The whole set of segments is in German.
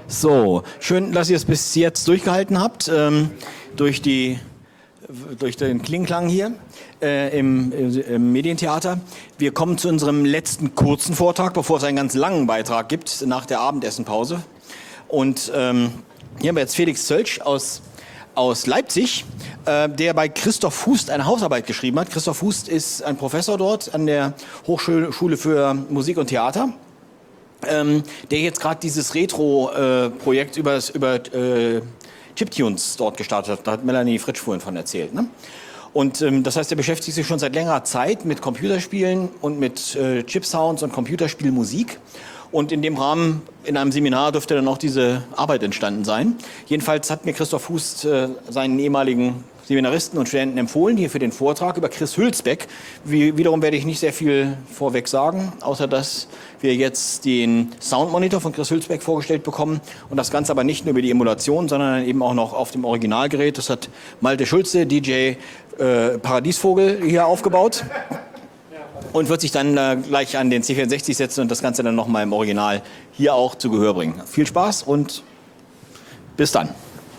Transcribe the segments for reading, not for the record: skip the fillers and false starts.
So, schön, dass ihr es bis jetzt durchgehalten habt, durch den Klingklang hier im Medientheater. Wir kommen zu unserem letzten kurzen Vortrag, bevor es einen ganz langen Beitrag gibt, nach der Abendessenpause. Und hier haben wir jetzt Felix Zölsch aus Leipzig, der bei Christoph Hust eine Hausarbeit geschrieben hat. Christoph Hust ist ein Professor dort an der Hochschule für Musik und Theater, der jetzt gerade dieses Retro-Projekt über Chiptunes dort gestartet hat. Da hat Melanie Fritsch vorhin von erzählt. Ne? Und das heißt, er beschäftigt sich schon seit längerer Zeit mit Computerspielen und mit Chip-Sounds und Computerspielmusik. Und in dem Rahmen, in einem Seminar, dürfte dann auch diese Arbeit entstanden sein. Jedenfalls hat mir Christoph Hust seinen ehemaligen Seminaristen und Studenten empfohlen, hier für den Vortrag über Chris Hülsbeck. Wiederum werde ich nicht sehr viel vorweg sagen, außer dass wir jetzt den Soundmonitor von Chris Hülsbeck vorgestellt bekommen. Und das Ganze aber nicht nur über die Emulation, sondern eben auch noch auf dem Originalgerät. Das hat Malte Schulze, DJ Paradiesvogel, hier aufgebaut. Und wird sich dann gleich an den C64 setzen und das Ganze dann nochmal im Original hier auch zu Gehör bringen. Viel Spaß und bis dann.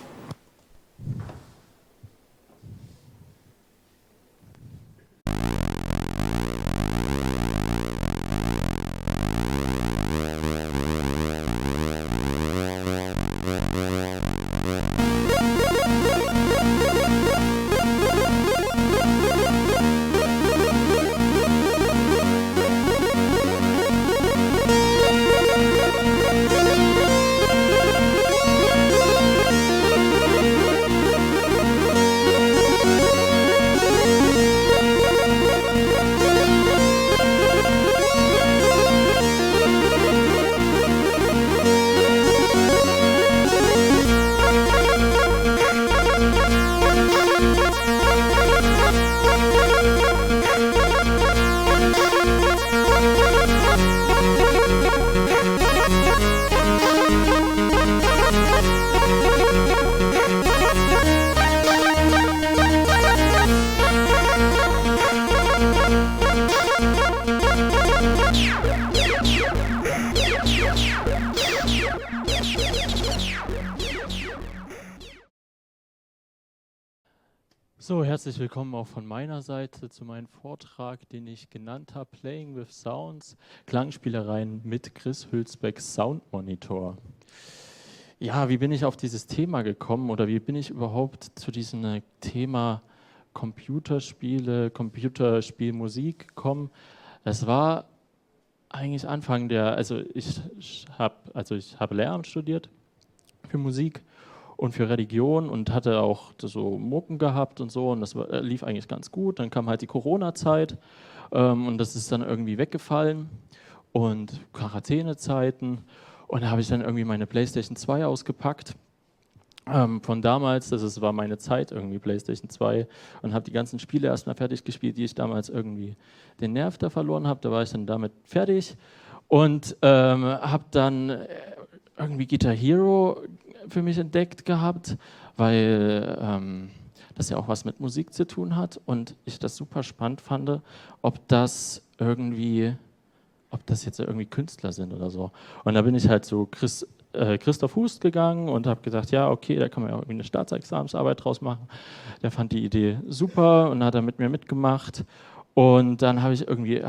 So, herzlich willkommen auch von meiner Seite zu meinem Vortrag, den ich genannt habe, Playing with Sounds, Klangspielereien mit Chris Hülsbecks Soundmonitor. Ja, wie bin ich auf dieses Thema gekommen oder wie bin ich überhaupt zu diesem Thema Computerspiele, Computerspielmusik gekommen? Es war eigentlich Anfang ich habe Lehramt studiert für Musik und für Religion und hatte auch so Mucken gehabt und so und das lief eigentlich ganz gut. Dann kam halt die Corona-Zeit und das ist dann irgendwie weggefallen und Quarantänezeiten und da habe ich dann irgendwie meine PlayStation 2 ausgepackt von damals, das war meine Zeit irgendwie, PlayStation 2 und habe die ganzen Spiele erstmal fertig gespielt, die ich damals irgendwie den Nerv da verloren habe. Da war ich dann damit fertig und habe dann irgendwie Guitar Hero für mich entdeckt gehabt, weil das ja auch was mit Musik zu tun hat und ich das super spannend fand, ob das jetzt irgendwie Künstler sind oder so. Und da bin ich halt zu Christoph Hust gegangen und habe gesagt, ja, okay, da kann man ja irgendwie eine Staatsexamensarbeit draus machen. Der fand die Idee super und hat da mit mir mitgemacht. Und dann hat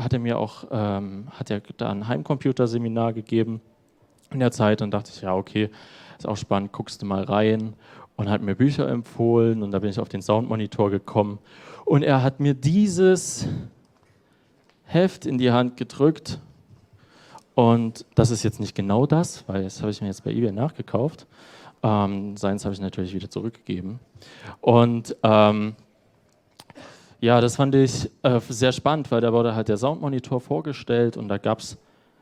er da ein Heimcomputerseminar gegeben in der Zeit und dachte ich, ja, okay, ist auch spannend, guckst du mal rein und hat mir Bücher empfohlen und da bin ich auf den Soundmonitor gekommen und er hat mir dieses Heft in die Hand gedrückt und das ist jetzt nicht genau das, weil das habe ich mir jetzt bei eBay nachgekauft. Seins habe ich natürlich wieder zurückgegeben und ja, das fand ich sehr spannend, weil da wurde halt der Soundmonitor vorgestellt und da gab es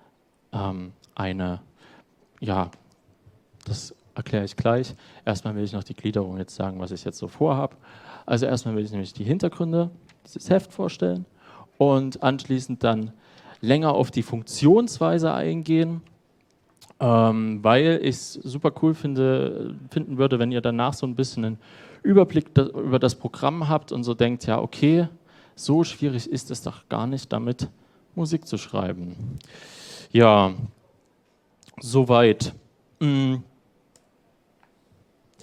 das erkläre ich gleich. Erstmal will ich noch die Gliederung jetzt sagen, was ich jetzt so vorhabe. Also erstmal will ich nämlich die Hintergründe dieses Heft vorstellen und anschließend dann länger auf die Funktionsweise eingehen, weil ich es super cool finden würde, wenn ihr danach so ein bisschen einen Überblick über das Programm habt und so denkt, ja okay, so schwierig ist es doch gar nicht, damit Musik zu schreiben. Ja, soweit.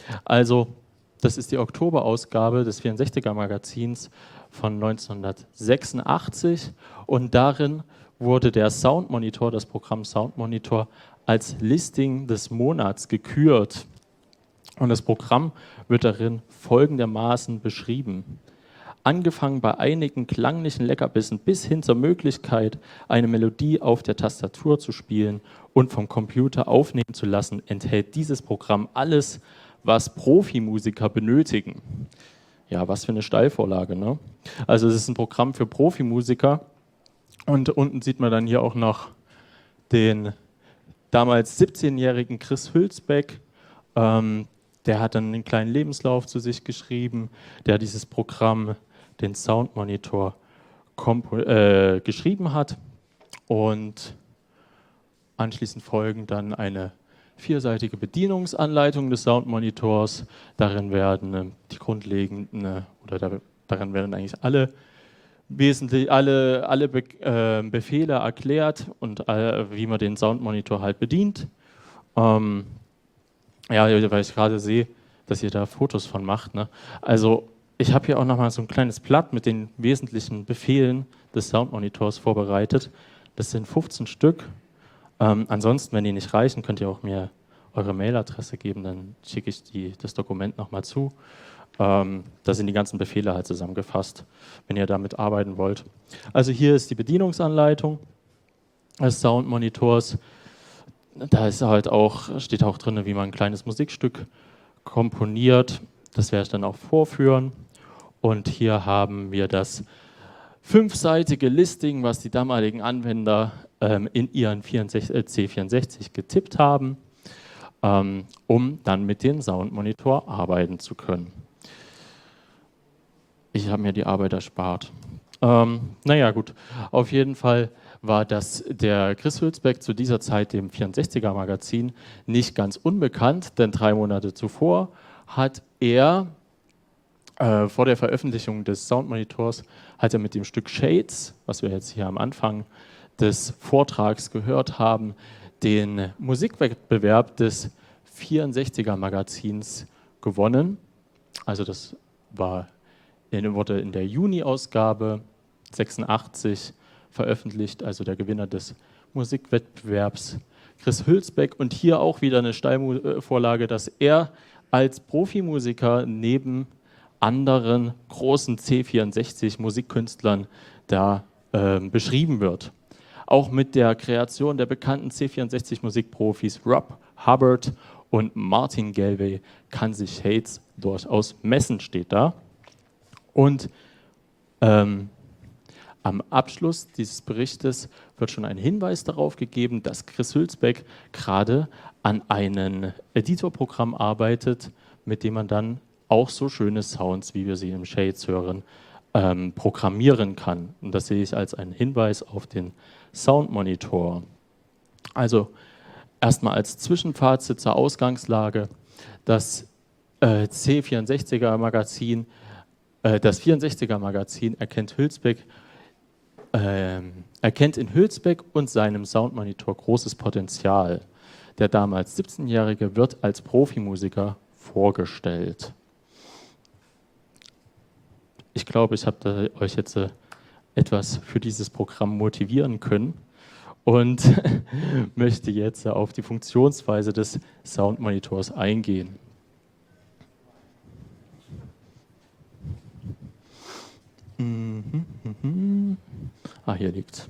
Also, das ist die Oktoberausgabe des 64er-Magazins von 1986 und darin wurde der Soundmonitor, das Programm Soundmonitor, als Listing des Monats gekürt. Und das Programm wird darin folgendermaßen beschrieben. Angefangen bei einigen klanglichen Leckerbissen bis hin zur Möglichkeit, eine Melodie auf der Tastatur zu spielen und vom Computer aufnehmen zu lassen, enthält dieses Programm alles, was Profimusiker benötigen. Ja, was für eine Steilvorlage, ne? Also es ist ein Programm für Profimusiker und unten sieht man dann hier auch noch den damals 17-jährigen Chris Hülsbeck. Der hat dann einen kleinen Lebenslauf zu sich geschrieben, der dieses Programm, den Soundmonitor, geschrieben hat. Und anschließend folgen dann eine 4-seitige Bedienungsanleitung des Soundmonitors. Darin werden die grundlegenden, darin werden eigentlich alle Befehle erklärt und wie man den Soundmonitor halt bedient. Ja, weil ich gerade sehe, dass ihr da Fotos von macht. Ne? Also ich habe hier auch nochmal so ein kleines Blatt mit den wesentlichen Befehlen des Soundmonitors vorbereitet. Das sind 15 Stück. Ansonsten, wenn die nicht reichen, könnt ihr auch mir eure Mailadresse geben, dann schicke ich das Dokument nochmal zu. Da sind die ganzen Befehle halt zusammengefasst, wenn ihr damit arbeiten wollt. Also hier ist die Bedienungsanleitung des Soundmonitors. Da ist halt steht auch drin, wie man ein kleines Musikstück komponiert. Das werde ich dann auch vorführen. Und hier haben wir das 5-seitige Listing, was die damaligen Anwender in ihren C64 getippt haben, um dann mit dem Soundmonitor arbeiten zu können. Ich habe mir die Arbeit erspart. Naja, gut. Auf jeden Fall war der Chris Hülsbeck zu dieser Zeit dem 64er-Magazin nicht ganz unbekannt, denn 3 Monate zuvor hat er vor der Veröffentlichung des Soundmonitors hat er mit dem Stück Shades, was wir jetzt hier am Anfang des Vortrags gehört haben, den Musikwettbewerb des 64er-Magazins gewonnen. Also das wurde in der Juni-Ausgabe 86 veröffentlicht, also der Gewinner des Musikwettbewerbs Chris Hülsbeck. Und hier auch wieder eine Steilvorlage, dass er als Profimusiker neben anderen großen C64-Musikkünstlern da beschrieben wird. Auch mit der Kreation der bekannten C64-Musikprofis Rob Hubbard und Martin Galway kann sich Shades durchaus messen, steht da. Und am Abschluss dieses Berichtes wird schon ein Hinweis darauf gegeben, dass Chris Hülsbeck gerade an einem Editorprogramm arbeitet, mit dem man dann auch so schöne Sounds, wie wir sie im Shades hören, programmieren kann. Und das sehe ich als einen Hinweis auf den Soundmonitor. Also erstmal als Zwischenfazit zur Ausgangslage. Das C64er-Magazin, das 64er-Magazin erkennt in Hülsbeck und seinem Soundmonitor großes Potenzial. Der damals 17-Jährige wird als Profimusiker vorgestellt. Ich glaube, ich habe euch jetzt etwas für dieses Programm motivieren können und möchte jetzt auf die Funktionsweise des Soundmonitors eingehen. Hier liegt's.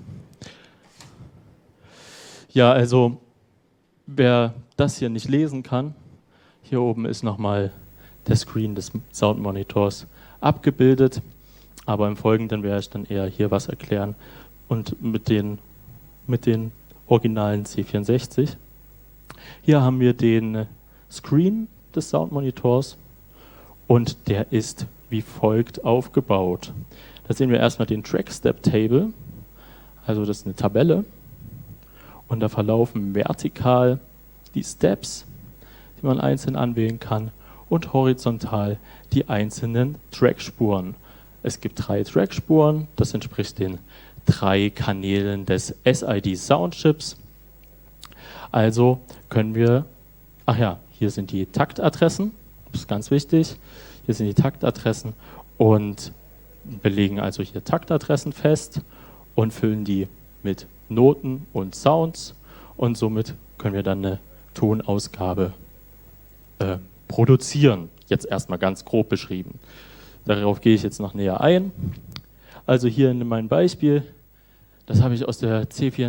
Ja, also wer das hier nicht lesen kann, hier oben ist nochmal der Screen des Soundmonitors abgebildet, aber im Folgenden werde ich dann eher hier was erklären und mit den originalen C64. Hier haben wir den Screen des Soundmonitors und der ist wie folgt aufgebaut. Da sehen wir erstmal den Track Step Table, also das ist eine Tabelle und da verlaufen vertikal die Steps, die man einzeln anwählen kann, und horizontal die einzelnen Trackspuren. Es gibt 3 Trackspuren, das entspricht den 3 Kanälen des SID Soundchips. Also können wir, hier sind die Taktadressen, ist ganz wichtig. Hier sind die Taktadressen und belegen also hier Taktadressen fest und füllen die mit Noten und Sounds und somit können wir dann eine Tonausgabe produzieren. Jetzt erstmal ganz grob beschrieben. Darauf gehe ich jetzt noch näher ein. Also hier in meinem Beispiel, das habe ich aus dem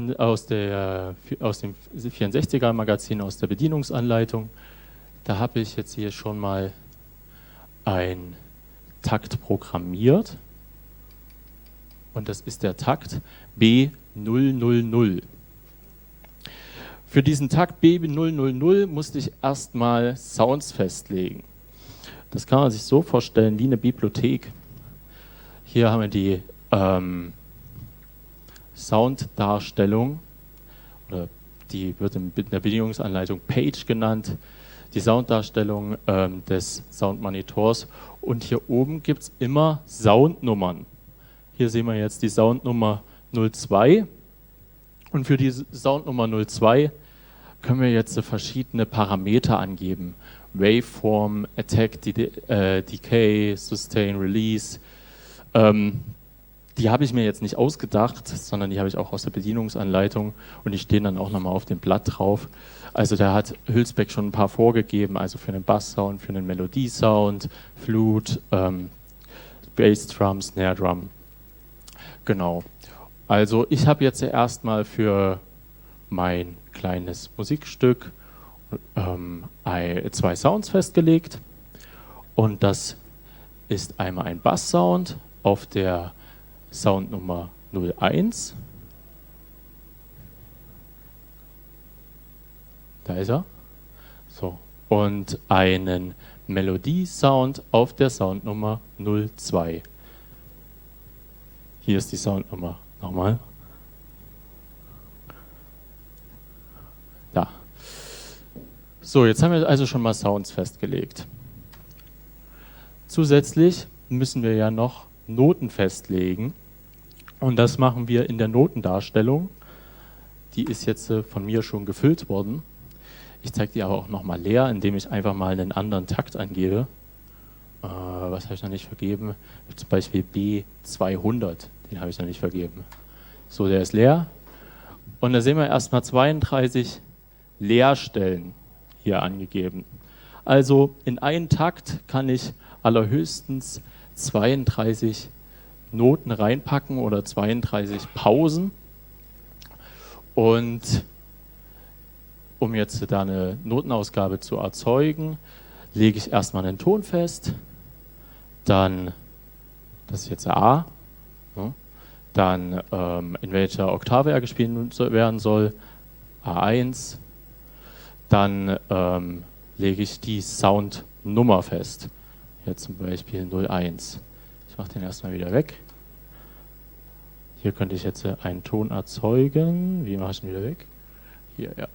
64er Magazin, aus der Bedienungsanleitung. Da habe ich jetzt hier schon mal einen Takt programmiert. Und das ist der Takt B000. Für diesen Takt B000 musste ich erstmal Sounds festlegen. Das kann man sich so vorstellen wie eine Bibliothek. Hier haben wir die Sounddarstellung, oder die wird in der Bedienungsanleitung Page genannt, die Sounddarstellung des Soundmonitors. Und hier oben gibt es immer Soundnummern. Hier sehen wir jetzt die Soundnummer 02. Und für die Soundnummer 02 können wir jetzt verschiedene Parameter angeben. Waveform, Attack, Decay, Sustain, Release. Die habe ich mir jetzt nicht ausgedacht, sondern die habe ich auch aus der Bedienungsanleitung und die stehen dann auch nochmal auf dem Blatt drauf. Also da hat Hülsbeck schon ein paar vorgegeben, also für einen Basssound, für einen Melodiesound, Flute, Bassdrum, Snare Drum. Genau. Also ich habe jetzt erstmal für mein kleines Musikstück 2 Sounds festgelegt und das ist einmal ein Basssound auf der Soundnummer 01. Da ist er. So. Und einen Melodie-Sound auf der Soundnummer 02. Hier ist die Soundnummer. Nochmal. Da. So, jetzt haben wir also schon mal Sounds festgelegt. Zusätzlich müssen wir ja noch Noten festlegen. Und das machen wir in der Notendarstellung. Die ist jetzt von mir schon gefüllt worden. Ich zeige die aber auch nochmal leer, indem ich einfach mal einen anderen Takt angebe. Was habe ich noch nicht vergeben? Zum Beispiel B200, den habe ich noch nicht vergeben. So, der ist leer. Und da sehen wir erstmal 32 Leerstellen hier angegeben. Also in einen Takt kann ich allerhöchstens 32 Noten reinpacken oder 32 Pausen. Und um jetzt da eine Notenausgabe zu erzeugen, lege ich erstmal einen Ton fest, dann, das ist jetzt A, ne, dann in welcher Oktave er gespielt werden soll, A1, dann lege ich die Soundnummer fest, jetzt zum Beispiel 01. Ich mache den erstmal wieder weg. Hier könnte ich jetzt einen Ton erzeugen. Wie mache ich den wieder weg? Hier, ja.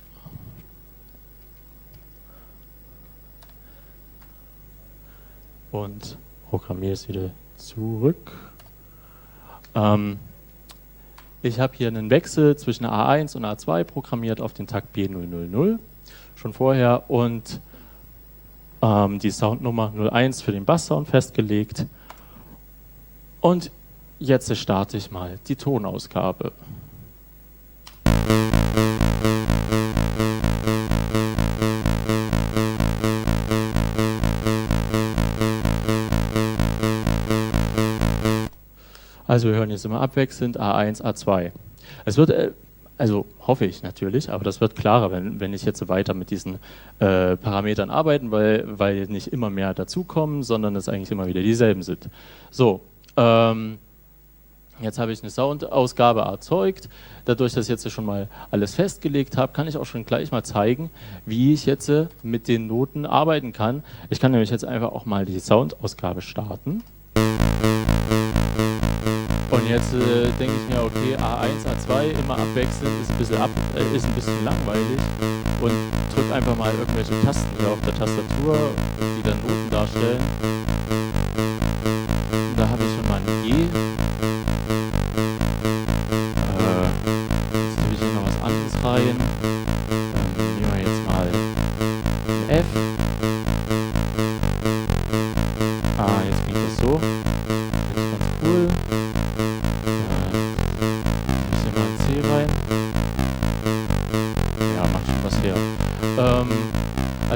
Und programmiere es wieder zurück. Ich habe hier einen Wechsel zwischen A1 und A2 programmiert auf den Takt B000 schon vorher und die Soundnummer 01 für den Basssound festgelegt. Und jetzt starte ich mal die Tonausgabe. Also wir hören jetzt immer abwechselnd A1, A2. Es wird, also hoffe ich natürlich, aber das wird klarer, wenn ich jetzt weiter mit diesen Parametern arbeiten, weil nicht immer mehr dazukommen, sondern es eigentlich immer wieder dieselben sind. So, jetzt habe ich eine Soundausgabe erzeugt. Dadurch, dass ich jetzt schon mal alles festgelegt habe, kann ich auch schon gleich mal zeigen, wie ich jetzt mit den Noten arbeiten kann. Ich kann nämlich jetzt einfach auch mal die Soundausgabe starten. Und jetzt denke ich mir, okay, A1, A2 immer abwechselnd, ist ein bisschen langweilig und drücke einfach mal irgendwelche Tasten hier auf der Tastatur, die dann Noten darstellen. Und da habe ich schon mal ein G. Jetzt nehme ich hier noch was anderes rein. Dann nehmen wir jetzt mal ein F.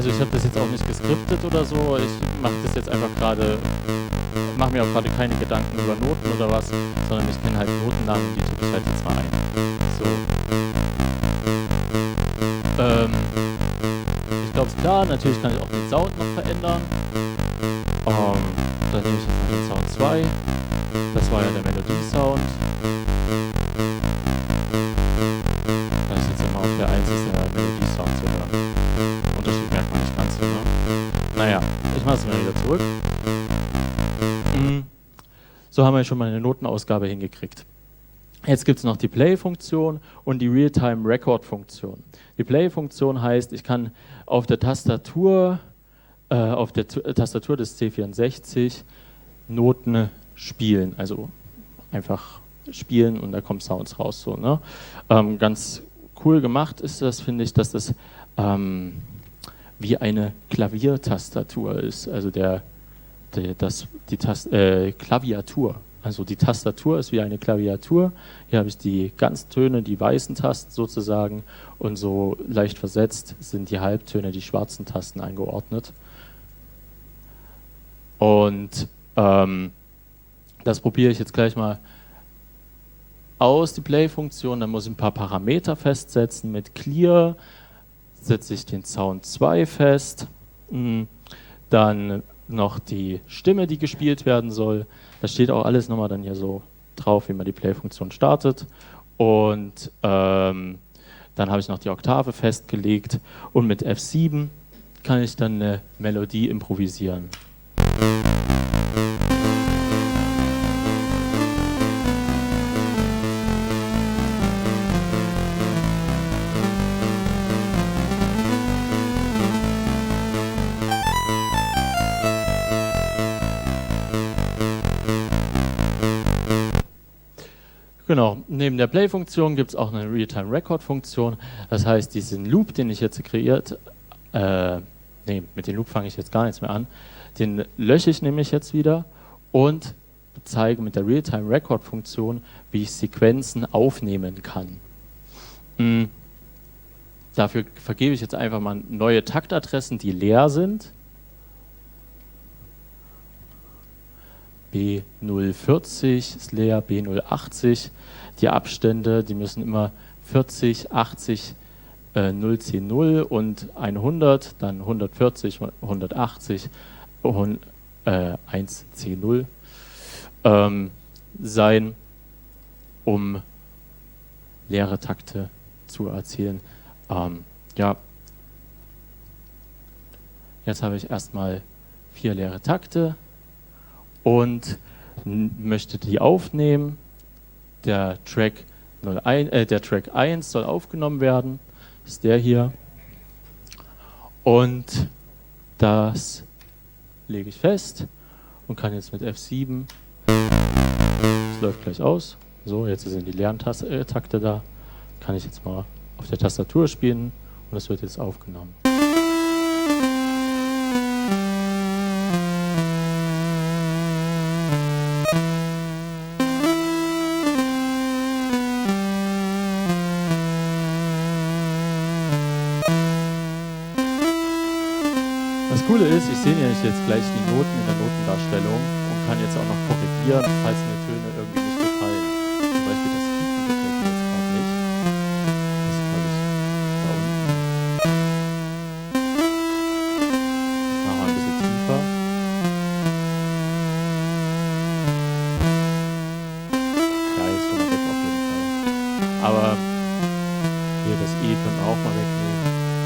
also ich habe das jetzt auch nicht geskriptet oder so, ich mache das jetzt einfach gerade, mache mir auch gerade keine Gedanken über Noten oder was, sondern ich kenne halt Notennamen, die tippe ich halt jetzt mal ein. So. Ich glaube, ist klar, natürlich kann ich auch den Sound noch verändern. Dann nehme ich jetzt mal den Sound 2. Das war ja der Melodie-Sound. Da ist jetzt immer auf der 1 ist der Melodie-Sound zu hören. Unterschied merkt man nicht ganz so, ne? Naja, ich mache es mal wieder zurück. So haben wir schon mal eine Notenausgabe hingekriegt. Jetzt gibt es noch die Play-Funktion und die Realtime-Record-Funktion. Die Play-Funktion heißt, ich kann auf der Tastatur des C64 Noten spielen, also einfach spielen und da kommen Sounds raus. So, ne? Ganz cool gemacht ist das, finde ich, dass das wie eine Klaviertastatur ist, also Klaviatur. Also die Tastatur ist wie eine Klaviatur. Hier habe ich die Ganztöne, die weißen Tasten sozusagen, und so leicht versetzt sind die Halbtöne, die schwarzen Tasten eingeordnet. Und das probiere ich jetzt gleich mal aus, die Play-Funktion. Dann muss ich ein paar Parameter festsetzen. Mit Clear setze ich den Sound 2 fest. Dann noch die Stimme, die gespielt werden soll. Da steht auch alles nochmal dann hier so drauf, wie man die Play-Funktion startet. Und dann habe ich noch die Oktave festgelegt. Und mit F7 kann ich dann eine Melodie improvisieren. Genau, neben der Play-Funktion gibt es auch eine Realtime-Record-Funktion. Das heißt, diesen Loop, den ich jetzt kreiert, mit dem Loop fange ich jetzt gar nichts mehr an, den lösche ich nämlich jetzt wieder und zeige mit der Realtime-Record-Funktion, wie ich Sequenzen aufnehmen kann. Dafür vergebe ich jetzt einfach mal neue Taktadressen, die leer sind. B040 ist leer, B080. Die Abstände, die müssen immer 40, 80, 010 0 und 100, dann 140, 180, 110 0 sein, um leere Takte zu erzielen. Ja, jetzt habe ich erstmal 4 leere Takte und möchte die aufnehmen. Der Track 1 soll aufgenommen werden, das ist der hier. Und das lege ich fest und kann jetzt mit F7, das läuft gleich aus, so, jetzt sind die leeren Takte da, kann ich jetzt mal auf der Tastatur spielen und das wird jetzt aufgenommen. Das Coole ist, ich sehe nämlich jetzt gleich die Noten in der Notendarstellung und kann jetzt auch noch korrigieren, falls mir Töne irgendwie nicht gefallen. Zum Beispiel das Piepen gefällt mir jetzt gerade nicht. Das ist, glaube ich, da unten. Das machen wir ein bisschen tiefer. Ja, jetzt schon mal weg auf jeden Fall. Aber hier das E können wir auch mal wegnehmen.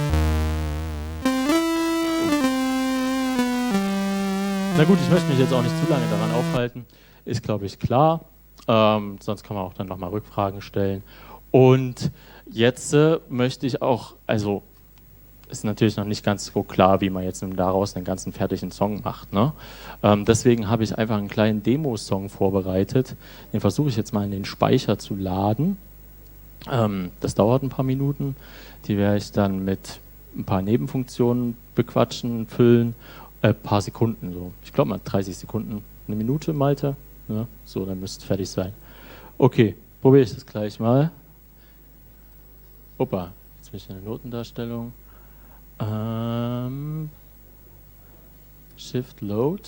Na gut, ich möchte mich jetzt auch nicht zu lange daran aufhalten, ist glaube ich klar, sonst kann man auch dann nochmal Rückfragen stellen. Und jetzt möchte ich auch, also ist natürlich noch nicht ganz so klar, wie man jetzt nun daraus einen ganzen fertigen Song macht, ne? Deswegen habe ich einfach einen kleinen Demo-Song vorbereitet, den versuche ich jetzt mal in den Speicher zu laden. Das dauert ein paar Minuten, die werde ich dann mit ein paar Nebenfunktionen bequatschen, füllen. Paar Sekunden so. Ich glaube mal 30 Sekunden, eine Minute, Malte. Ja, so, dann müsste es fertig sein. Okay, probiere ich das gleich mal. Opa, jetzt bin ich in der Notendarstellung. Shift Load.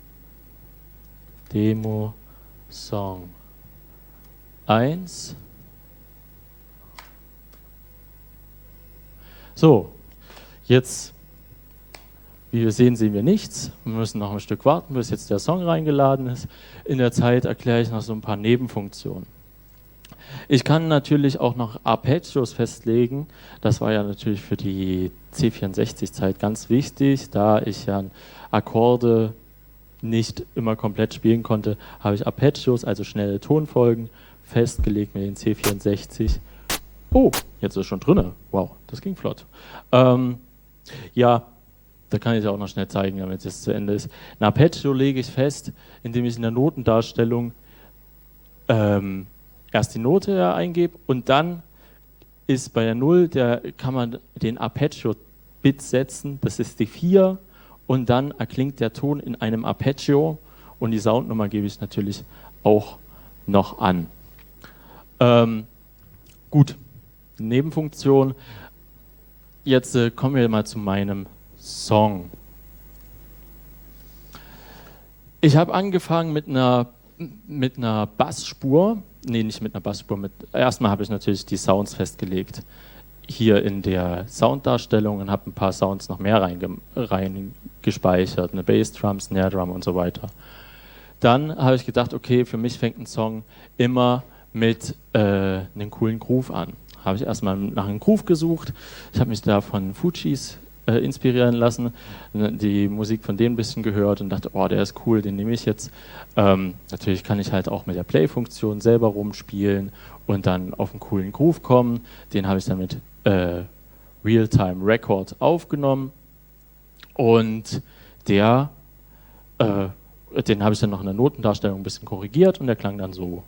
Demo Song 1. So, jetzt, wie wir sehen, sehen wir nichts. Wir müssen noch ein Stück warten, bis jetzt der Song reingeladen ist. In der Zeit erkläre ich noch so ein paar Nebenfunktionen. Ich kann natürlich auch noch Arpeggios festlegen. Das war ja natürlich für die C64-Zeit ganz wichtig. Da ich ja Akkorde nicht immer komplett spielen konnte, habe ich Arpeggios, also schnelle Tonfolgen, festgelegt mit den C64. Oh, jetzt ist es schon drin. Wow, das ging flott. Ja, da kann ich auch noch schnell zeigen, damit es zu Ende ist. Ein Arpeggio lege ich fest, indem ich in der Notendarstellung erst die Note eingebe und dann ist bei der 0, kann man den Arpeggio-Bit setzen, das ist die 4 und dann erklingt der Ton in einem Arpeggio und die Soundnummer gebe ich natürlich auch noch an. Gut, Nebenfunktion. Jetzt kommen wir mal zu meinem Song. Ich habe angefangen mit einer Bassspur. Nee, nicht mit einer Bassspur. Erstmal habe ich natürlich die Sounds festgelegt hier in der Sounddarstellung und habe ein paar Sounds noch mehr reingespeichert. Eine Bassdrum, Snare Drum und so weiter. Dann habe ich gedacht, okay, für mich fängt ein Song immer mit einem coolen Groove an. Habe ich erstmal nach einem Groove gesucht. Ich habe mich da von Fugees inspirieren lassen, die Musik von denen ein bisschen gehört und dachte, oh, der ist cool, den nehme ich jetzt. Natürlich kann ich halt auch mit der Play-Funktion selber rumspielen und dann auf einen coolen Groove kommen. Den habe ich dann mit Realtime Record aufgenommen und den habe ich dann noch in der Notendarstellung ein bisschen korrigiert und der klang dann so.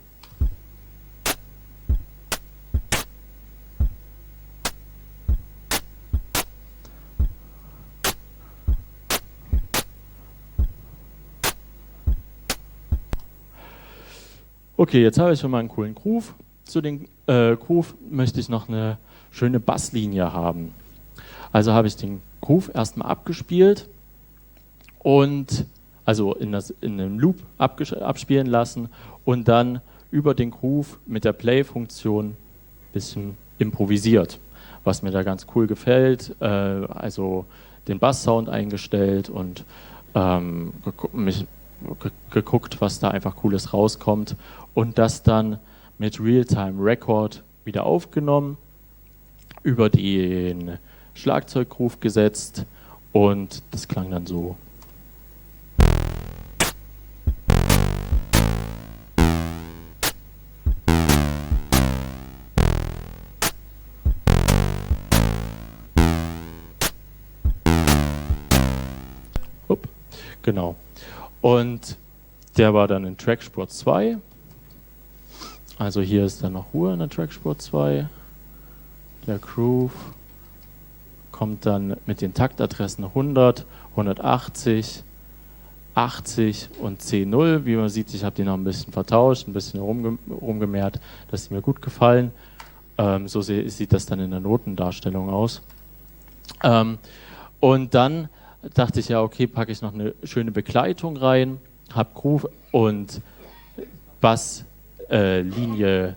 Okay, jetzt habe ich schon mal einen coolen Groove. Zu dem Groove möchte ich noch eine schöne Basslinie haben. Also habe ich den Groove erstmal abgespielt und also in einem Loop abspielen lassen und dann über den Groove mit der Play-Funktion ein bisschen improvisiert, was mir da ganz cool gefällt. Also den Bass-Sound eingestellt und geguckt, was da einfach Cooles rauskommt und das dann mit Realtime Record wieder aufgenommen, über den Schlagzeuggroove gesetzt und das klang dann so. Genau. Und der war dann in Trackspur 2. Also hier ist dann noch Ruhe in der Trackspur 2. Der Groove kommt dann mit den Taktadressen 100, 180, 80 und C0. Wie man sieht, ich habe die noch ein bisschen vertauscht, ein bisschen rumgemehrt, dass sie mir gut gefallen. So sieht das dann in der Notendarstellung aus. Und dann dachte ich, ja, okay, packe ich noch eine schöne Begleitung rein, habe Groove und Basslinie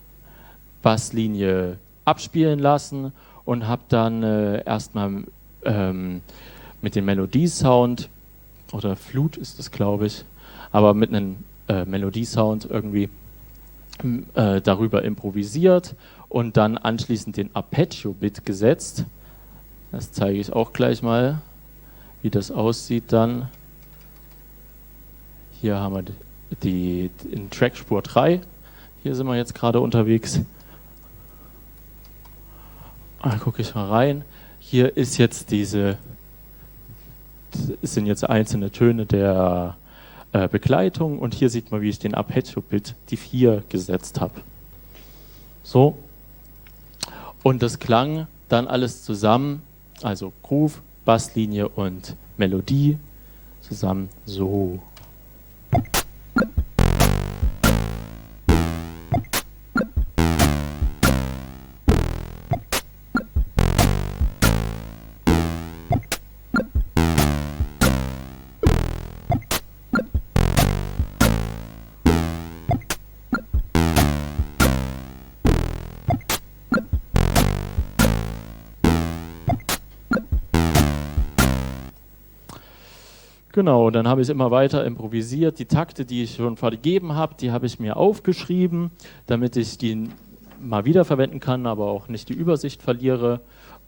abspielen lassen und habe dann erstmal mit dem Melodiesound, oder Flut ist das, glaube ich, aber mit einem Melodiesound irgendwie darüber improvisiert und dann anschließend den Arpeggio-Bit gesetzt. Das zeige ich auch gleich mal, wie das aussieht dann. Hier haben wir in Trackspur 3. Hier sind wir jetzt gerade unterwegs. Da gucke ich mal rein. Hier ist jetzt sind jetzt einzelne Töne der Begleitung und hier sieht man, wie ich den Arpeggio-Bit, die 4, gesetzt habe. So. Und das klang dann alles zusammen, also Groove, Basslinie und Melodie zusammen so. Genau, dann habe ich immer weiter improvisiert. Die Takte, die ich schon vergeben habe, die habe ich mir aufgeschrieben, damit ich die mal wiederverwenden kann, aber auch nicht die Übersicht verliere.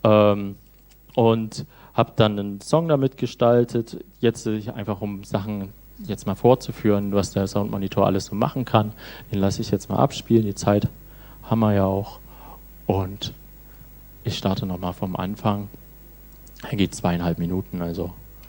Und habe dann einen Song damit gestaltet. Jetzt einfach, um Sachen jetzt mal vorzuführen, was der Soundmonitor alles so machen kann. Den lasse ich jetzt mal abspielen. Die Zeit haben wir ja auch. Und ich starte nochmal vom Anfang. Er geht 2,5 Minuten, also.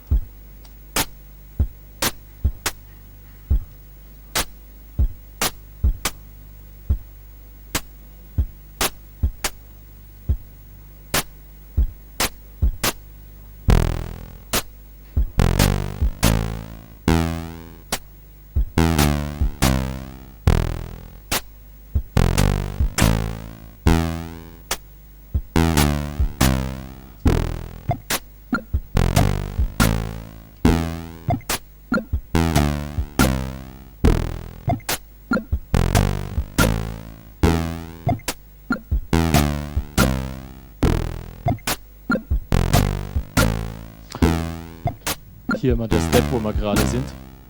Hier immer der Step, wo wir gerade sind.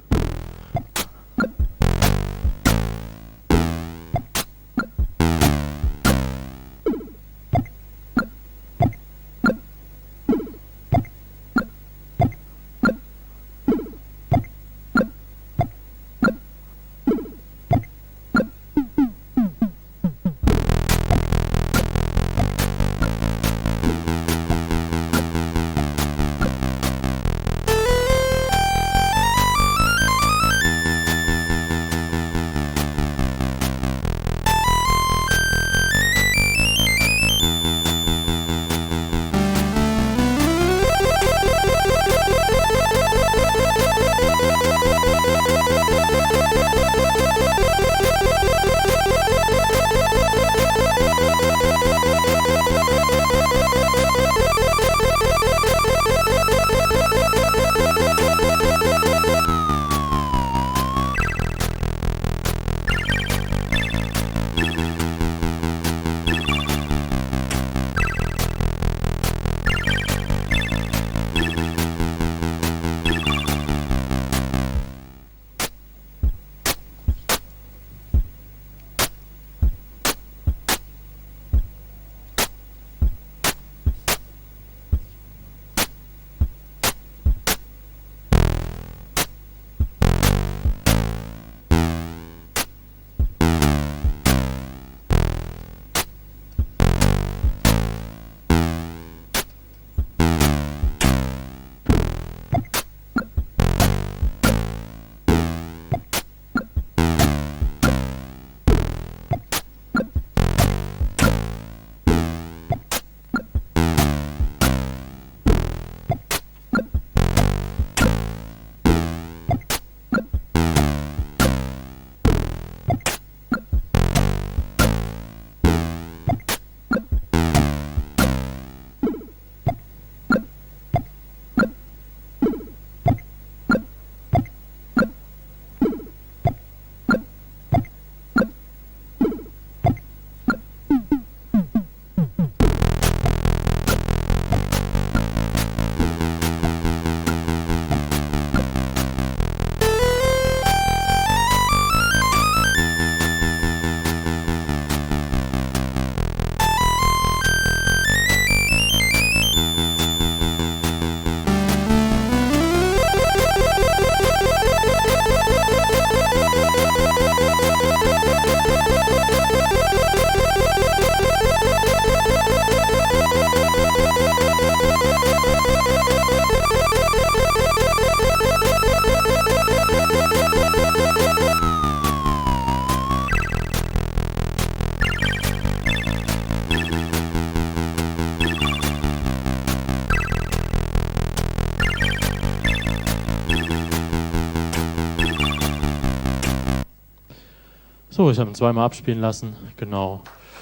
So, ich habe ihn zweimal abspielen lassen, genau.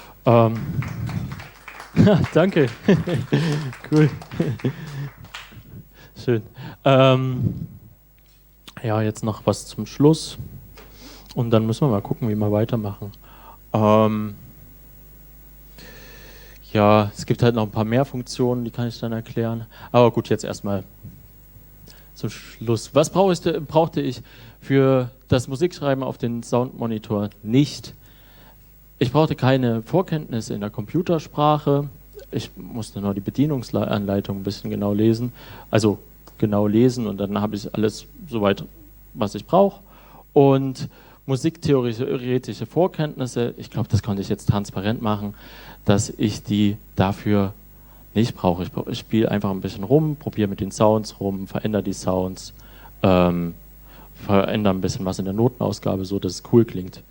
Danke. Cool. Schön. Ja, jetzt noch was zum Schluss. Und dann müssen wir mal gucken, wie wir weitermachen. Ja, es gibt halt noch ein paar mehr Funktionen, die kann ich dann erklären. Aber gut, jetzt erstmal zum Schluss. Was brauchte ich für das Musikschreiben auf den Soundmonitor nicht? Ich brauchte keine Vorkenntnisse in der Computersprache. Ich musste nur die Bedienungsanleitung ein bisschen genau lesen. Also genau lesen und dann habe ich alles soweit, was ich brauche. Und musiktheoretische Vorkenntnisse, ich glaube, das konnte ich jetzt transparent machen, dass ich die dafür nicht brauche. Ich spiele einfach ein bisschen rum, probiere mit den Sounds rum, verändere die Sounds, verändere ein bisschen was in der Notenausgabe, so dass es cool klingt.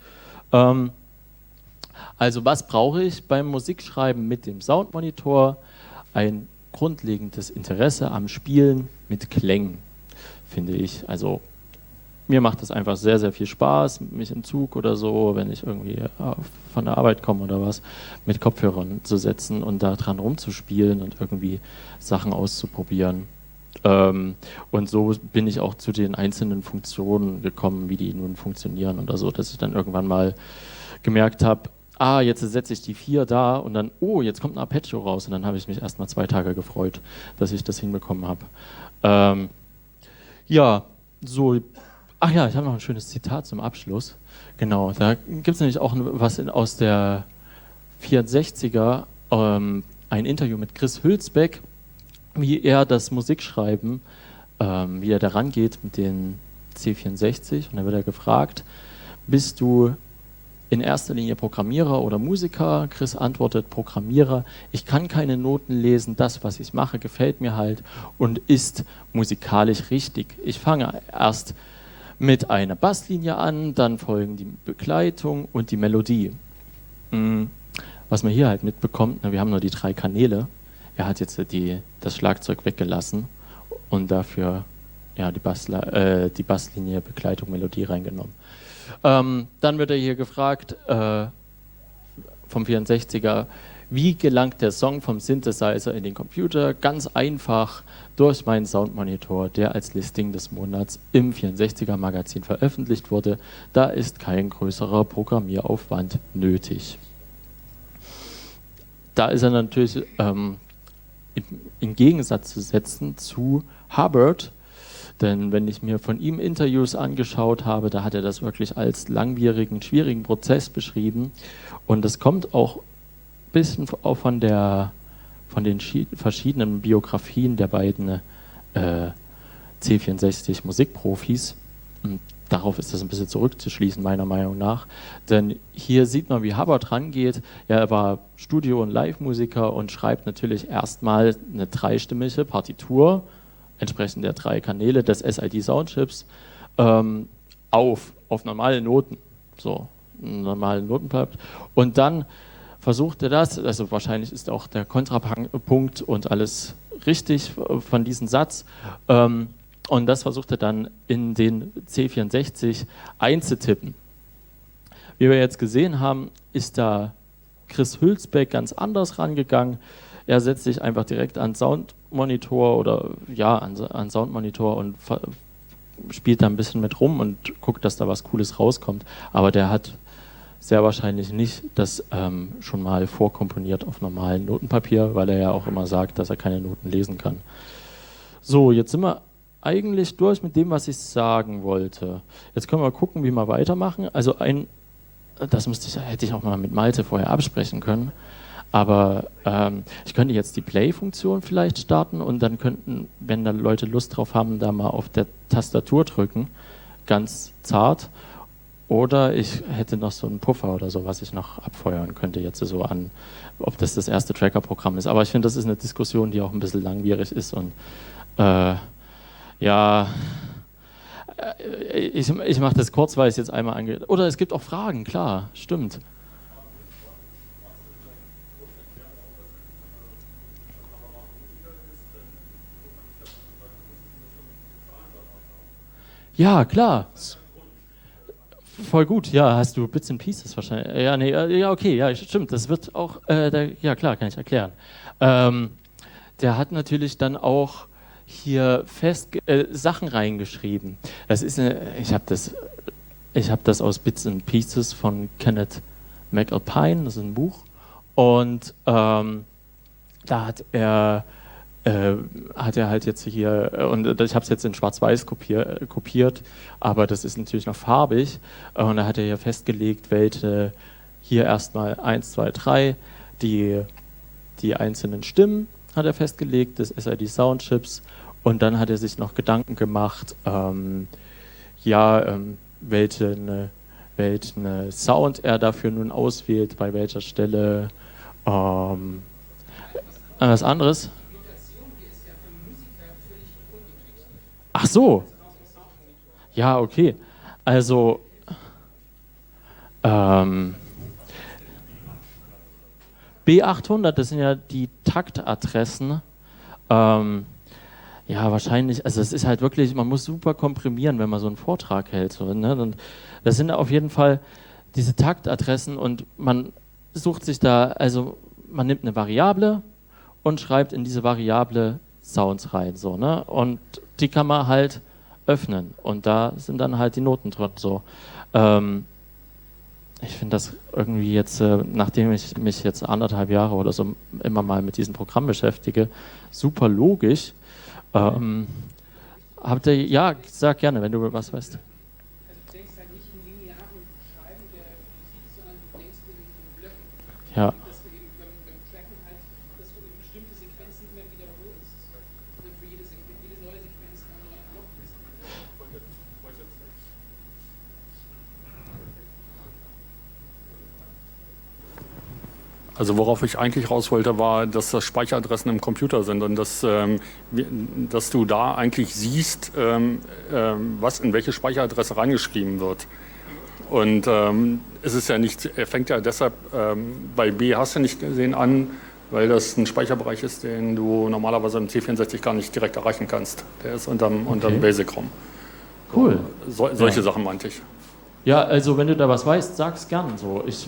Also was brauche ich beim Musikschreiben mit dem Soundmonitor? Ein grundlegendes Interesse am Spielen mit Klängen, finde ich. Also mir macht das einfach sehr, sehr viel Spaß, mich im Zug oder so, wenn ich irgendwie von der Arbeit komme oder was, mit Kopfhörern zu setzen und da dran rumzuspielen und irgendwie Sachen auszuprobieren. Und so bin ich auch zu den einzelnen Funktionen gekommen, wie die nun funktionieren oder so, dass ich dann irgendwann mal gemerkt habe, jetzt setze ich die 4 da und dann, jetzt kommt ein Arpeggio raus und dann habe ich mich erst mal 2 Tage gefreut, dass ich das hinbekommen habe. Ja, so. Ach ja, ich habe noch ein schönes Zitat zum Abschluss. Genau, da gibt es nämlich auch was aus der 64er, ein Interview mit Chris Hülsbeck, wie er das Musikschreiben, wie er da rangeht mit den C64. Und dann wird er gefragt, bist du in erster Linie Programmierer oder Musiker? Chris antwortet, Programmierer. Ich kann keine Noten lesen, das, was ich mache, gefällt mir halt und ist musikalisch richtig. Ich fange erst mit einer Basslinie an, dann folgen die Begleitung und die Melodie. Was man hier halt mitbekommt, wir haben nur die 3 Kanäle. Er hat jetzt das Schlagzeug weggelassen und dafür die Basslinie, Begleitung, Melodie reingenommen. Dann wird er hier gefragt vom 64er, wie gelangt der Song vom Synthesizer in den Computer? Ganz einfach durch meinen Soundmonitor, der als Listing des Monats im 64er Magazin veröffentlicht wurde. Da ist kein größerer Programmieraufwand nötig. Da ist er natürlich im Gegensatz zu setzen zu Hubbard, denn wenn ich mir von ihm Interviews angeschaut habe, da hat er das wirklich als langwierigen, schwierigen Prozess beschrieben und das kommt auch bisschen auch von den verschiedenen Biografien der beiden C64 Musikprofis. Und darauf ist das ein bisschen zurückzuschließen, meiner Meinung nach. Denn hier sieht man, wie Hubbard rangeht. Er war Studio- und Live-Musiker und schreibt natürlich erstmal eine 3-stimmige Partitur, entsprechend der 3 Kanäle des SID-Soundchips, auf normale Noten. So, einen normalen Notenblatt. Und dann versucht er das, also wahrscheinlich ist auch der Kontrapunkt und alles richtig von diesem Satz, und das versucht er dann in den C64 einzutippen. Wie wir jetzt gesehen haben, ist da Chris Hülsbeck ganz anders rangegangen. Er setzt sich einfach direkt an Soundmonitor an Soundmonitor und spielt da ein bisschen mit rum und guckt, dass da was Cooles rauskommt, aber der hat sehr wahrscheinlich nicht das schon mal vorkomponiert auf normalem Notenpapier, weil er ja auch immer sagt, dass er keine Noten lesen kann. So, jetzt sind wir eigentlich durch mit dem, was ich sagen wollte. Jetzt können wir gucken, wie wir weitermachen. Also hätte ich auch mal mit Malte vorher absprechen können, aber ich könnte jetzt die Play-Funktion vielleicht starten und dann könnten, wenn da Leute Lust drauf haben, da mal auf der Tastatur drücken, ganz zart. Oder ich hätte noch so einen Puffer oder so, was ich noch abfeuern könnte jetzt so an, ob das erste Tracker-Programm ist. Aber ich finde, das ist eine Diskussion, die auch ein bisschen langwierig ist und ich mache das kurz, weil es jetzt einmal angeht. Oder es gibt auch Fragen, klar, stimmt. Ja, klar. Voll gut, ja, hast du Bits and Pieces wahrscheinlich. Ja, nee, ja, okay, ja, stimmt, das wird auch, ja klar, kann ich erklären. Der hat natürlich dann auch hier Sachen reingeschrieben. Das ist ich habe das aus Bits and Pieces von Kenneth McAlpine, das ist ein Buch. Und da hat er hat er halt jetzt hier, und ich habe es jetzt in Schwarz-Weiß kopiert, aber das ist natürlich noch farbig. Und da hat er hier festgelegt, welche hier erstmal 1, 2, 3, die einzelnen Stimmen hat er festgelegt, des SID Soundchips. Und dann hat er sich noch Gedanken gemacht, welchen Sound er dafür nun auswählt, bei welcher Stelle. Was anderes? Ach so. Ja, okay. Also, B800, das sind ja die Taktadressen. Ja, wahrscheinlich, also es ist halt wirklich, man muss super komprimieren, wenn man so einen Vortrag hält. So, ne? Und das sind auf jeden Fall diese Taktadressen und man sucht sich da, also man nimmt eine Variable und schreibt in diese Variable Sounds rein, so, ne? Und die kann man halt öffnen und da sind dann halt die Noten drin, so. Ich finde das irgendwie jetzt, nachdem ich mich jetzt 1,5 Jahre oder so immer mal mit diesem Programm beschäftige, super logisch. Habt ihr, ja, sag gerne, wenn du was weißt. Also du denkst halt nicht in linearen Schreiben der Musik, sondern du denkst in Blöcken. Ja. Dass du eben beim Tracken halt, dass du eben bestimmte Sequenzen immer wiederholst. Und dann für jede neue Sequenz einen neuen Block ist. Also worauf ich eigentlich raus wollte, war, dass das Speicheradressen im Computer sind und dass du da eigentlich siehst, was in welche Speicheradresse reingeschrieben wird. Und es ist ja nicht, er fängt ja deshalb bei B hast du nicht gesehen an, weil das ein Speicherbereich ist, den du normalerweise im C64 gar nicht direkt erreichen kannst. Der ist unterm Basic-ROM. Cool. Solche Sachen meinte ich. Ja, also wenn du da was weißt, sag's gern so. Ich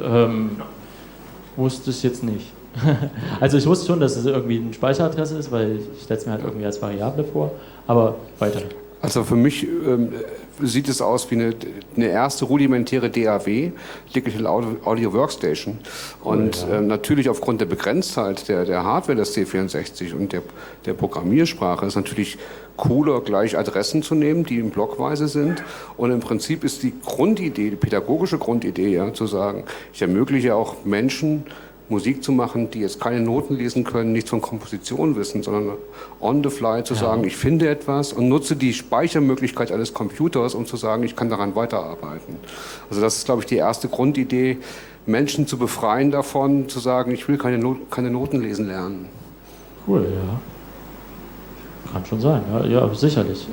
wusste es jetzt nicht. Also ich wusste schon, dass es irgendwie eine Speicheradresse ist, weil ich stelle es mir halt irgendwie als Variable vor, aber weiter. Also für mich sieht es aus wie eine erste rudimentäre DAW, Digital Audio Workstation. Und natürlich aufgrund der Begrenztheit der Hardware des C64 und der Programmiersprache ist natürlich cooler, gleich Adressen zu nehmen, die in Blockweise sind. Und im Prinzip ist die Grundidee, die pädagogische Grundidee, ja, zu sagen, ich ermögliche auch Menschen, Musik zu machen, die jetzt keine Noten lesen können, nichts von Komposition wissen, sondern on the fly zu sagen, ich finde etwas und nutze die Speichermöglichkeit eines Computers, um zu sagen, ich kann daran weiterarbeiten. Also das ist, glaube ich, die erste Grundidee, Menschen zu befreien davon, zu sagen, ich will keine Noten lesen lernen. Cool, ja. Kann schon sein, ja, sicherlich.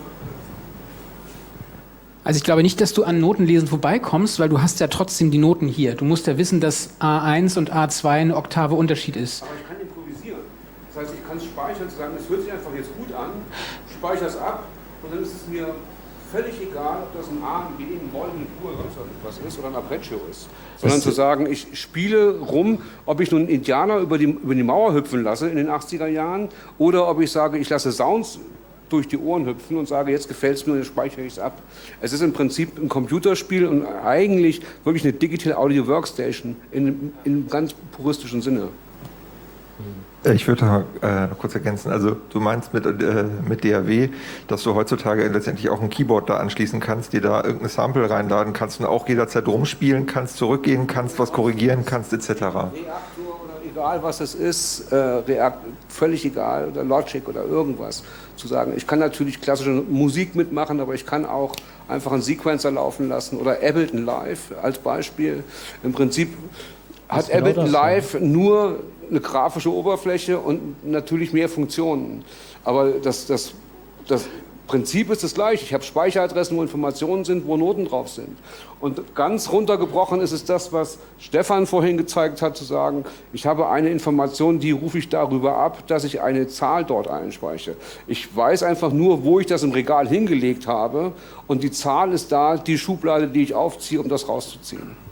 Also ich glaube nicht, dass du an Notenlesen vorbeikommst, weil du hast ja trotzdem die Noten hier. Du musst ja wissen, dass A1 und A2 eine Oktave Unterschied ist. Aber ich kann improvisieren. Das heißt, ich kann es speichern, zu sagen, es hört sich einfach jetzt gut an, speichere es ab und dann ist es mir völlig egal, ob das ein A, ein B, ein Moll, ein Dur, sonst was ist oder ein Arpeggio ist. Sondern zu sagen, ich spiele rum, ob ich nun einen Indianer über die Mauer hüpfen lasse in den 80er Jahren oder ob ich sage, ich lasse Sounds durch die Ohren hüpfen und sage, jetzt gefällt es mir, dann speichere ich es ab. Es ist im Prinzip ein Computerspiel und eigentlich wirklich eine Digital Audio Workstation in ganz puristischen Sinne. Ich würde noch kurz ergänzen, also du meinst mit DAW, dass du heutzutage letztendlich auch ein Keyboard da anschließen kannst, dir da irgendein Sample reinladen kannst und auch jederzeit rumspielen kannst, zurückgehen kannst, was korrigieren kannst, etc. Reaktor oder egal was es ist, völlig egal, oder Logic oder irgendwas, zu sagen, ich kann natürlich klassische Musik mitmachen, aber ich kann auch einfach einen Sequencer laufen lassen oder Ableton Live als Beispiel. Im Prinzip hat genau Ableton das, Live nur eine grafische Oberfläche und natürlich mehr Funktionen. Aber das Prinzip ist das gleiche. Ich habe Speicheradressen, wo Informationen sind, wo Noten drauf sind. Und ganz runtergebrochen ist es das, was Stefan vorhin gezeigt hat, zu sagen, ich habe eine Information, die rufe ich darüber ab, dass ich eine Zahl dort einspeichere. Ich weiß einfach nur, wo ich das im Regal hingelegt habe und die Zahl ist da, die Schublade, die ich aufziehe, um das rauszuziehen.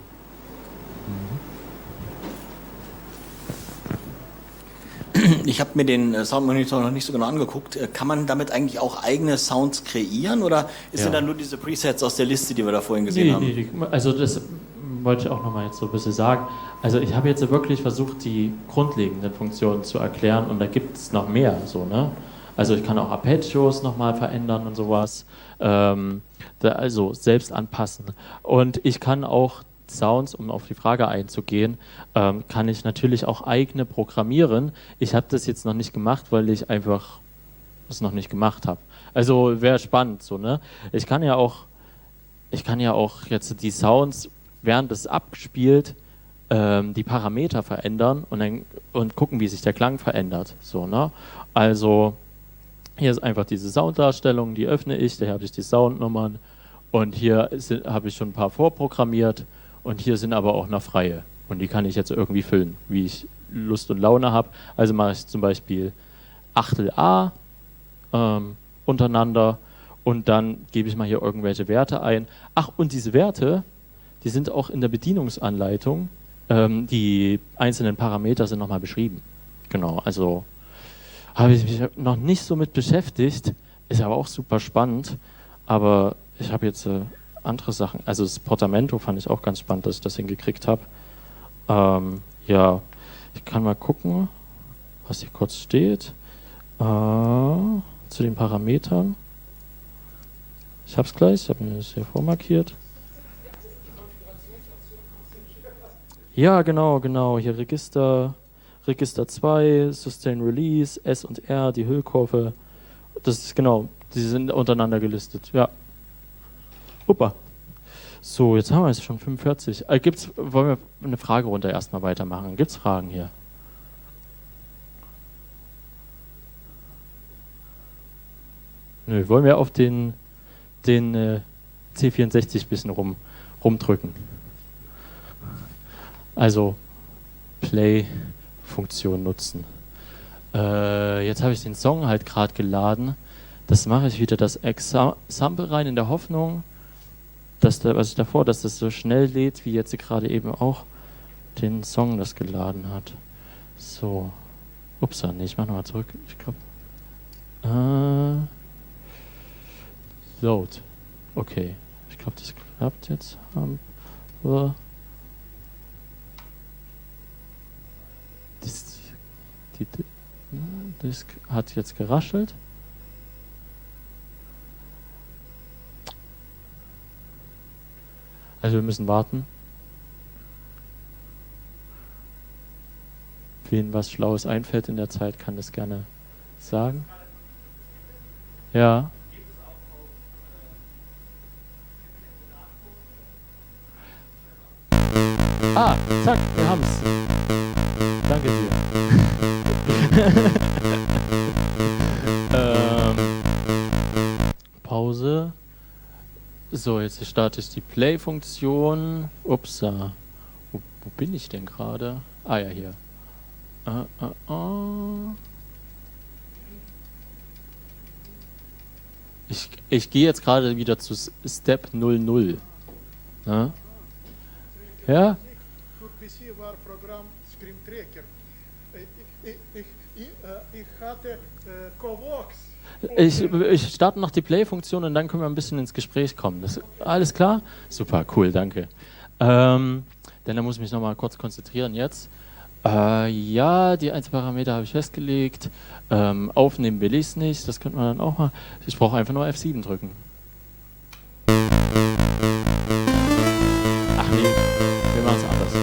Ich habe mir den Soundmonitor noch nicht so genau angeguckt. Kann man damit eigentlich auch eigene Sounds kreieren oder sind da nur diese Presets aus der Liste, die wir da vorhin gesehen haben? Also das wollte ich auch nochmal jetzt so ein bisschen sagen. Also ich habe jetzt wirklich versucht, die grundlegenden Funktionen zu erklären und da gibt es noch mehr, so, ne? Also ich kann auch Arpeggios nochmal verändern und sowas, also selbst anpassen. Und ich kann auch Sounds, um auf die Frage einzugehen, kann ich natürlich auch eigene programmieren. Ich habe das jetzt noch nicht gemacht, weil ich einfach es noch nicht gemacht habe. Also wäre spannend, so, ne? Ich kann ja auch jetzt die Sounds, während es abspielt, die Parameter verändern und gucken, wie sich der Klang verändert. So, ne? Also hier ist einfach diese Sounddarstellung, die öffne ich, da habe ich die Soundnummern und hier habe ich schon ein paar vorprogrammiert und hier sind aber auch noch freie und die kann ich jetzt irgendwie füllen, wie ich Lust und Laune habe. Also mache ich zum Beispiel Achtel A untereinander und dann gebe ich mal hier irgendwelche Werte ein. Ach, und diese Werte, die sind auch in der Bedienungsanleitung, die einzelnen Parameter sind nochmal beschrieben. Genau, also habe ich mich noch nicht so mit beschäftigt, ist aber auch super spannend, aber ich habe jetzt andere Sachen, also das Portamento fand ich auch ganz spannend, dass ich das hingekriegt habe. Ja, ich kann mal gucken, was hier kurz steht, zu den Parametern. Ich habe es gleich, ich habe mir das hier vormarkiert. Ja, genau, hier Register 2, Sustain Release, S und R, die Hüllkurve. Das ist genau, die sind untereinander gelistet. Ja. Opa. So, jetzt haben wir es schon 45. Wollen wir eine Fragerunde erstmal weitermachen? Gibt es Fragen hier? Nö, wollen wir auf den C64 ein bisschen rumdrücken? Also, Play-Funktion nutzen. Jetzt habe ich den Song halt gerade geladen. Das mache ich wieder das Sample rein in der Hoffnung, dass dass das so schnell lädt, wie jetzt gerade eben auch den Song das geladen hat. So. Ups, nee, ich mache nochmal zurück. Ich glaube. Load. Okay. Ich glaube, das klappt jetzt. Das hat jetzt geraschelt. Also wir müssen warten. Wen was Schlaues einfällt in der Zeit, kann das gerne sagen. Ja. Ah, zack, wir haben's. Danke dir. Pause. So, jetzt starte ich die Play-Funktion. Upsa. Wo bin ich denn gerade? Ah ja, hier. Ich gehe jetzt gerade wieder zu Step 00. Na? Ja? Für PC war Programm Screen Tracker. Ich hatte Covox. Ich starte noch die Play-Funktion und dann können wir ein bisschen ins Gespräch kommen. Alles klar? Super, cool, danke. Denn da muss ich mich nochmal kurz konzentrieren jetzt. Ja, die Einzelparameter habe ich festgelegt. Aufnehmen will ich es nicht, das könnte man dann auch mal. Ich brauche einfach nur F7 drücken. Ach nee, wir machen es anders.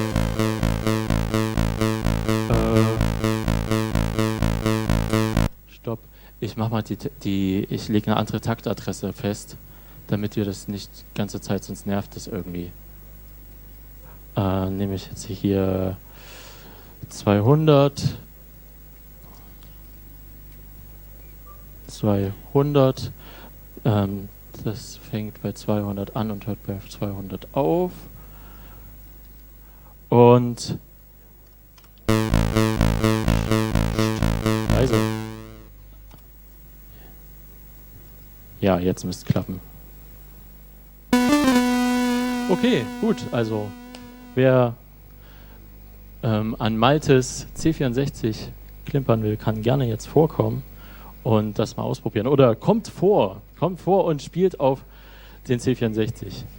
Stopp. Ich mache mal ich lege eine andere Taktadresse fest, damit wir das nicht die ganze Zeit, sonst nervt das irgendwie. Nehme ich jetzt hier 200. Das fängt bei 200 an und hört bei 200 auf. Und also ja, jetzt müsste es klappen. Okay, gut, also wer an Maltes C64 klimpern will, kann gerne jetzt vorkommen und das mal ausprobieren. Oder kommt vor und spielt auf den C64.